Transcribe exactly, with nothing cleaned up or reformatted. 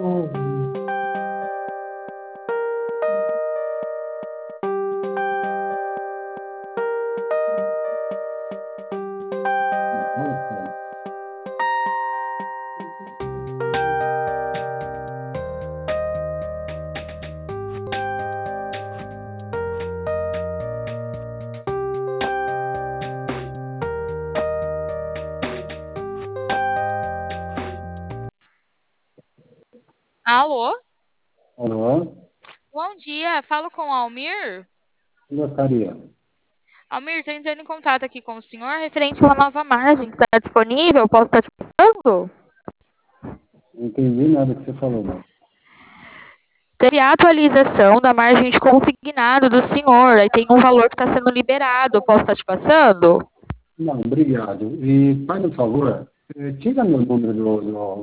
Alô? Alô? Bom dia, falo com o Almir. Gostaria. Almir, estou entrando em contato aqui com o senhor referente a uma nova margem que está disponível. Posso estar te passando? Não entendi nada que você falou, não. Teve a atualização da margem de consignado do senhor. Aí tem um valor que está sendo liberado. Posso estar te passando? Não, obrigado. E faz um favor, eh, tira meu número do, do,